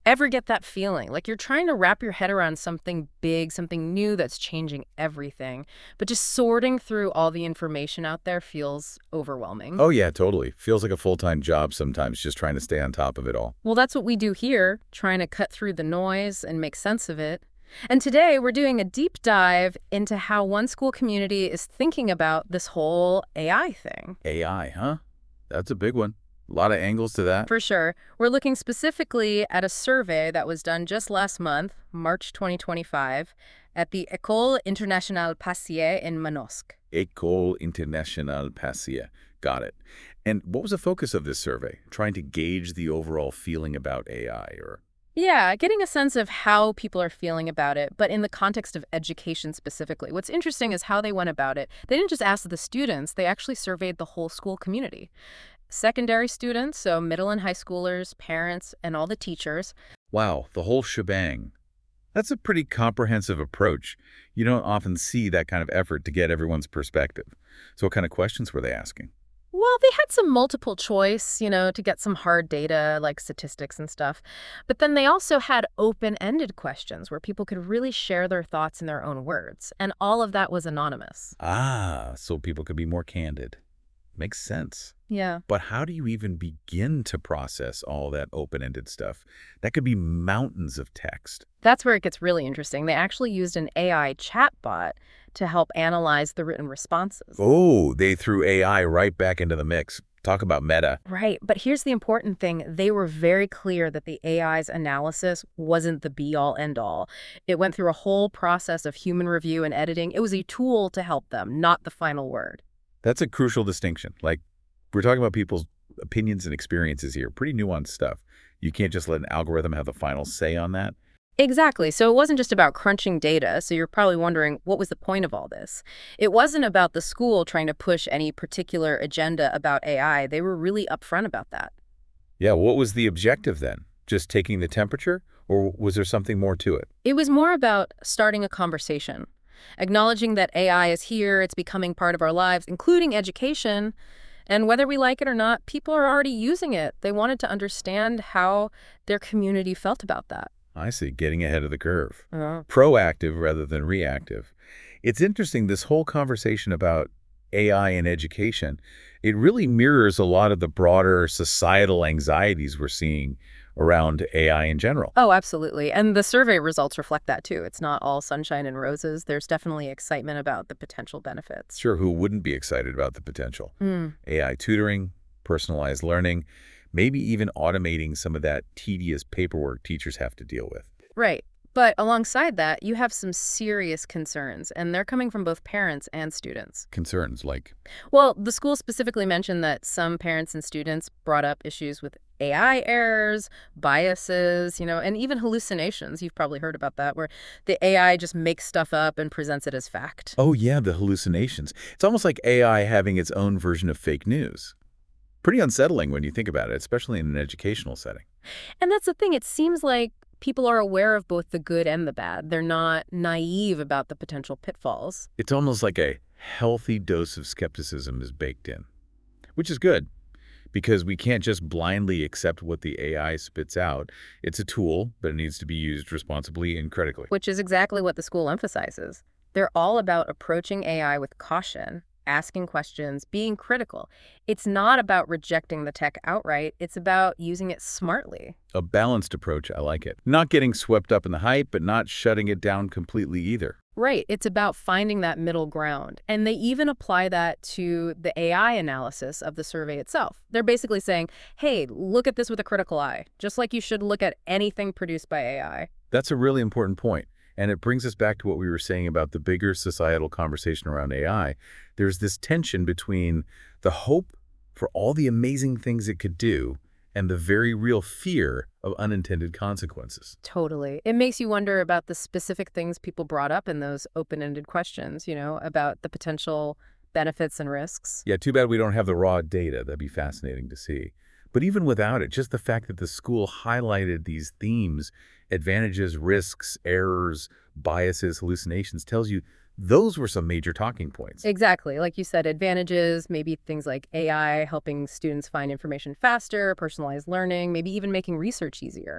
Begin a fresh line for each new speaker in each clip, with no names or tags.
Ever get that feeling? Like you're trying to wrap your head around something big, something new that's changing everything, but just sorting through all the information out there feels overwhelming.
Oh, yeah, totally. Feels like a full-time job sometimes just trying to stay on top of it all.
Well, that's what we do here, trying to cut through the noise and make sense of it. And today we're doing a deep dive into how one school community is thinking about this whole AI thing.
AI, huh? That's a big one. A lot of angles to that.
For sure. We're looking specifically at a survey that was done just last month, March 2025, at the École Internationale Passier in Manosque.
École Internationale Passier. Got it. And what was the focus of this survey? Trying to gauge the overall feeling about AI, or...
Yeah, getting a sense of how people are feeling about it, but in the context of education specifically. What's interesting is how they went about it. They didn't just ask the students, they actually surveyed the whole school community. Secondary students, so middle and high schoolers, parents, and all the teachers.
Wow, the whole shebang. That's a pretty comprehensive approach. You don't often see that kind of effort to get everyone's perspective. So what kind of questions were they asking?
Well, they had some multiple choice, to get some hard data like statistics and stuff. But then they also had open-ended questions where people could really share their thoughts in their own words. And all of that was anonymous.
Ah, so people could be more candid. Makes sense.
Yeah.
But how do you even begin to process all that open-ended stuff? That could be mountains of text.
That's where it gets really interesting. They actually used an AI chatbot to help analyze the written responses.
Oh, they threw AI right back into the mix. Talk about meta.
Right, but here's the important thing. They were very clear that the AI's analysis wasn't the be-all, end-all. It went through a whole process of human review and editing. It was a tool to help them, not the final word.
That's a crucial distinction. Like, we're talking about people's opinions and experiences here. Pretty nuanced stuff. You can't just let an algorithm have the final say on that.
Exactly. So it wasn't just about crunching data. So you're probably wondering, what was the point of all this? It wasn't about the school trying to push any particular agenda about AI. They were really upfront about that.
Yeah, what was the objective then? Just taking the temperature? Or was there something more to it?
It was more about starting a conversation, acknowledging that AI is here, it's becoming part of our lives, including education. And whether we like it or not, people are already using it. They wanted to understand how their community felt about that.
I see, getting ahead of the curve.
Uh,
Proactive rather than reactive. It's interesting, this whole conversation about AI and education, it really mirrors a lot of the broader societal anxieties we're seeing around AI in general.
Oh, absolutely. And the survey results reflect that too. It's not all sunshine and roses. There's definitely excitement about the potential benefits.
Sure, who wouldn't be excited about the potential?
Mm,
AI tutoring, personalized learning, maybe even automating some of that tedious paperwork teachers have to deal with.
right. But alongside that, you have some serious concerns, and they're coming from both parents and students.
Concerns like,
Well, the school specifically mentioned that some parents and students brought up issues with AI errors, biases, and even hallucinations. You've probably heard about that, where the AI just makes stuff up and presents it as fact.
oh yeah, the hallucinations. It's almost like AI having its own version of fake news. Pretty unsettling when you think about it, especially in an educational setting.
And that's the thing. It seems like people are aware of both the good and the bad. They're not naive about the potential pitfalls.
It's almost like a healthy dose of skepticism is baked in, which is good because we can't just blindly accept what the AI spits out. It's a tool, but it needs to be used responsibly and critically.
Which is exactly what the school emphasizes. They're all about approaching AI with caution, asking questions, being critical. It's not about rejecting the tech outright. It's about using it smartly.
A balanced approach, I like it. Not getting swept up in the hype, but not shutting it down completely either.
Right. It's about finding that middle ground. And they even apply that to the AI analysis of the survey itself. They're basically saying, hey, look at this with a critical eye, just like you should look at anything produced by AI.
That's a really important point. And it brings us back to what we were saying about the bigger societal conversation around AI. There's this tension between the hope for all the amazing things it could do and the very real fear of unintended consequences.
Totally. It makes you wonder about the specific things people brought up in those open-ended questions, about the potential benefits and risks.
Yeah, too bad we don't have the raw data. That'd be fascinating to see. But even without it, just the fact that the school highlighted these themes, advantages, risks, errors, biases, hallucinations, tells you those were some major talking points.
Exactly. Like you said, advantages, maybe things like AI helping students find information faster, personalized learning, maybe even making research easier.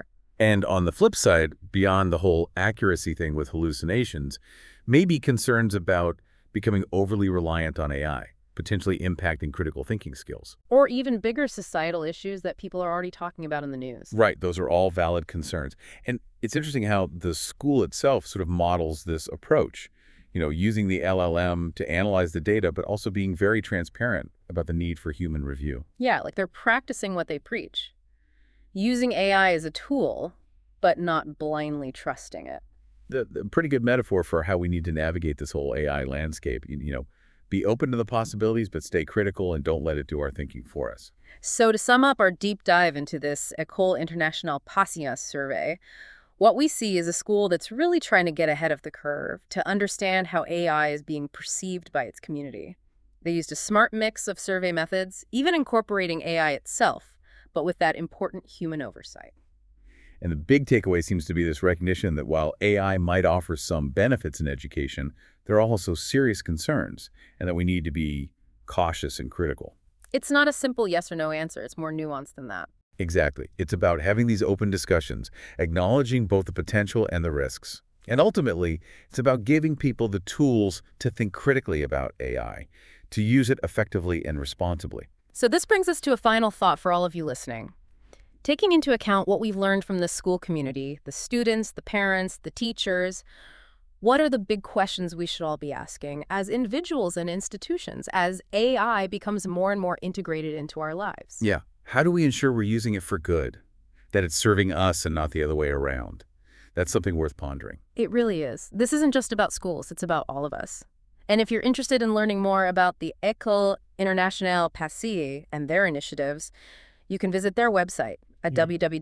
And on the flip side, beyond the whole accuracy thing with hallucinations, maybe concerns about becoming overly reliant on AI, potentially impacting critical thinking skills.
Or even bigger societal issues that people are already talking about in the news.
Right, those are all valid concerns. And it's interesting how the school itself sort of models this approach, using the LLM to analyze the data, but also being very transparent about the need for human review.
Yeah, like they're practicing what they preach. Using AI as a tool, but not blindly trusting it.
The pretty good metaphor for how we need to navigate this whole AI landscape. Be open to the possibilities, but stay critical and don't let it do our thinking for us.
So to sum up our deep dive into this École Internationale Patience survey, what we see is a school that's really trying to get ahead of the curve to understand how AI is being perceived by its community. They used a smart mix of survey methods, even incorporating AI itself, but with that important human oversight.
And the big takeaway seems to be this recognition that while AI might offer some benefits in education, there are also serious concerns, and that we need to be cautious and critical.
It's not a simple yes or no answer. It's more nuanced than that.
Exactly. It's about having these open discussions, acknowledging both the potential and the risks. And ultimately, it's about giving people the tools to think critically about AI, to use it effectively and responsibly.
So this brings us to a final thought for all of you listening. Taking into account what we've learned from the school community, the students, the parents, the teachers, what are the big questions we should all be asking as individuals and institutions as AI becomes more and more integrated into our lives?
Yeah. How do we ensure we're using it for good? That it's serving us and not the other way around? That's something worth pondering.
It really is. This isn't just about schools, it's about all of us. And if you're interested in learning more about the École Internationale Passy and their initiatives, you can visit their website at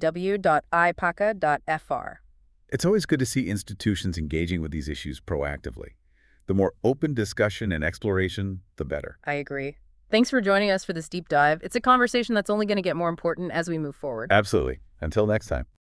www.ipaca.fr.
It's always good to see institutions engaging with these issues proactively. The more open discussion and exploration, the better.
I agree. Thanks for joining us for this deep dive. It's a conversation that's only going to get more important as we move forward.
Absolutely. Until next time.